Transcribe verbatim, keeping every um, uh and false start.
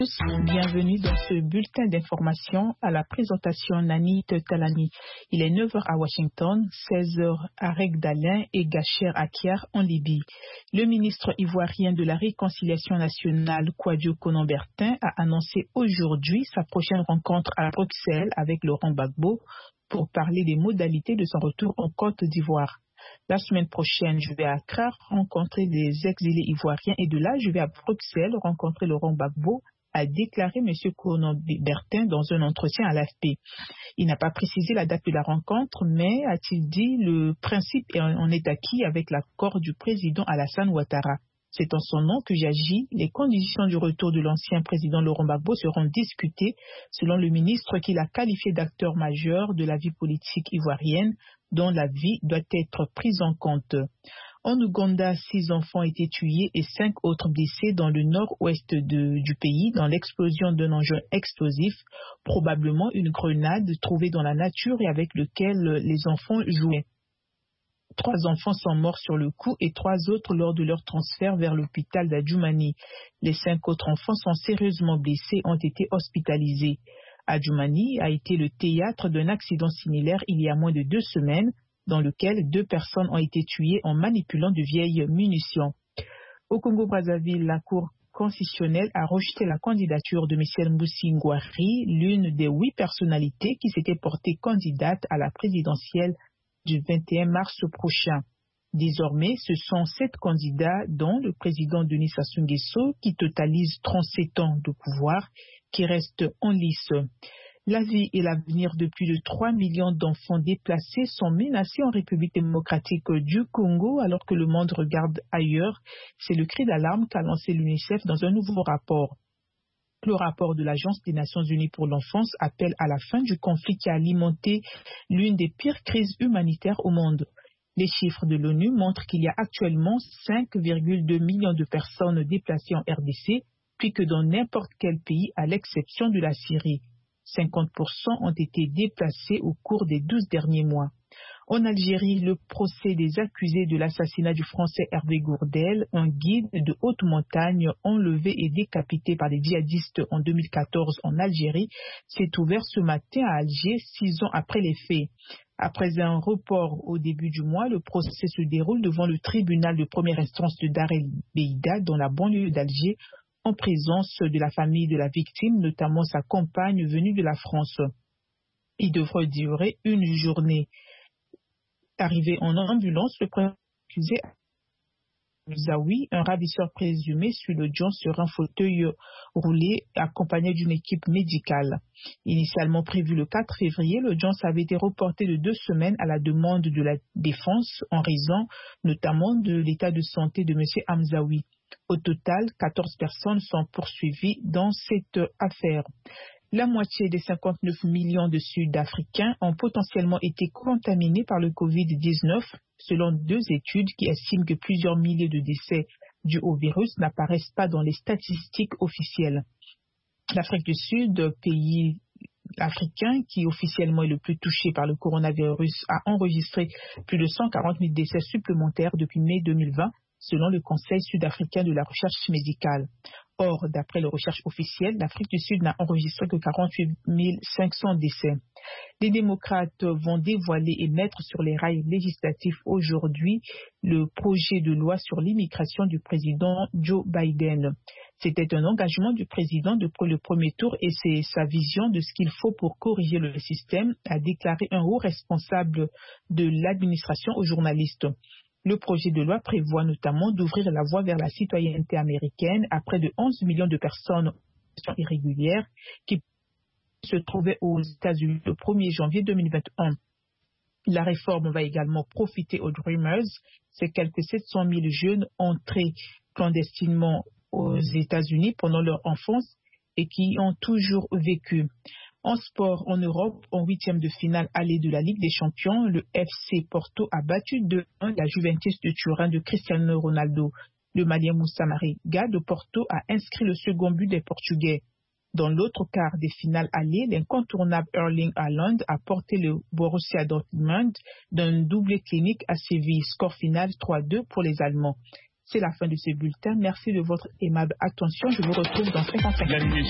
Bienvenue dans ce bulletin d'information à la présentation Nani Talani. Il est neuf heures à Washington, seize heures à Regdalin et Gacher à Kiar en Libye. Le ministre ivoirien de la Réconciliation nationale, Kouadio Konan-Bertin, a annoncé aujourd'hui sa prochaine rencontre à Bruxelles avec Laurent Gbagbo pour parler des modalités de son retour en Côte d'Ivoire. La semaine prochaine, je vais à Accra rencontrer des exilés ivoiriens et de là, je vais à Bruxelles rencontrer Laurent Gbagbo, a déclaré M. Konan-Bertin dans un entretien à l'A F P. Il n'a pas précisé la date de la rencontre, mais, a-t-il dit, le principe en est acquis avec l'accord du président Alassane Ouattara. C'est en son nom que j'agis. Les conditions du retour de l'ancien président Laurent Gbagbo seront discutées selon le ministre qu'il a qualifié d'acteur majeur de la vie politique ivoirienne dont la vie doit être prise en compte. En Ouganda, six enfants ont été tués et cinq autres blessés dans le nord-ouest de, du pays dans l'explosion d'un engin explosif, probablement une grenade trouvée dans la nature et avec lequel les enfants jouaient. Trois enfants sont morts sur le coup et trois autres lors de leur transfert vers l'hôpital d'Adjoumani. Les cinq autres enfants sont sérieusement blessés et ont été hospitalisés. Adjoumani a été le théâtre d'un accident similaire il y a moins de deux semaines, dans lequel deux personnes ont été tuées en manipulant de vieilles munitions. Au Congo-Brazzaville, la Cour constitutionnelle a rejeté la candidature de Michel Moussi Ngouari, l'une des huit personnalités qui s'étaient portées candidates à la présidentielle du vingt et un mars prochain. Désormais, ce sont sept candidats, dont le président Denis Sassou Nguesso, qui totalise trente-sept ans de pouvoir, qui restent en lice. La vie et l'avenir de plus de trois millions d'enfants déplacés sont menacés en République démocratique du Congo alors que le monde regarde ailleurs. C'est le cri d'alarme qu'a lancé l'UNICEF dans un nouveau rapport. Le rapport de l'Agence des Nations Unies pour l'enfance appelle à la fin du conflit qui a alimenté l'une des pires crises humanitaires au monde. Les chiffres de l'ONU montrent qu'il y a actuellement cinq virgule deux millions de personnes déplacées en R D C, plus que dans n'importe quel pays à l'exception de la Syrie. cinquante pour cent ont été déplacés au cours des douze derniers mois. En Algérie, le procès des accusés de l'assassinat du Français Hervé Gourdel, un guide de haute montagne enlevé et décapité par des djihadistes en deux mille quatorze en Algérie, s'est ouvert ce matin à Alger, six ans après les faits. Après un report au début du mois, le procès se déroule devant le tribunal de première instance de Dar el Beida, dans la banlieue d'Alger, en présence de la famille de la victime, notamment sa compagne venue de la France. Il devrait durer une journée. Arrivé en ambulance, le premier accusé Zawi, un ravisseur présumé, suit l'audience sur un fauteuil roulé accompagné d'une équipe médicale. Initialement prévu le quatre février, l'audience avait été reportée de deux semaines à la demande de la défense en raison notamment de l'état de santé de M. Hamzaoui. Au total, quatorze personnes sont poursuivies dans cette affaire. La moitié des cinquante-neuf millions de Sud-Africains ont potentiellement été contaminés par le covid dix-neuf, selon deux études qui estiment que plusieurs milliers de décès dus au virus n'apparaissent pas dans les statistiques officielles. L'Afrique du Sud, pays africain qui officiellement est le plus touché par le coronavirus, a enregistré plus de cent quarante mille décès supplémentaires depuis mai deux mille vingt, selon le Conseil sud-africain de la recherche médicale. Or, d'après les recherches officielles, l'Afrique du Sud n'a enregistré que quarante-huit mille cinq cents décès. Les démocrates vont dévoiler et mettre sur les rails législatifs aujourd'hui le projet de loi sur l'immigration du président Joe Biden. C'était un engagement du président depuis le premier tour et c'est sa vision de ce qu'il faut pour corriger le système, a déclaré un haut responsable de l'administration aux journalistes. Le projet de loi prévoit notamment d'ouvrir la voie vers la citoyenneté américaine à près de onze millions de personnes irrégulières qui se trouvaient aux États-Unis le premier janvier deux mille vingt et un. La réforme va également profiter aux Dreamers, ces quelques sept cent mille jeunes entrés clandestinement aux États-Unis pendant leur enfance et qui ont toujours vécu. En sport, en Europe, en huitième de finale allée de la Ligue des Champions, le F C Porto a battu deux un la Juventus de Turin de Cristiano Ronaldo. Le Malien Moussa Mariga de Porto a inscrit le second but des Portugais. Dans l'autre quart des finales allées, l'incontournable Erling Haaland a porté le Borussia Dortmund d'un doublé clinique à Séville. Score final trois deux pour les Allemands. C'est la fin de ce bulletin. Merci de votre aimable attention. Je vous retrouve dans cinquante-cinq minutes.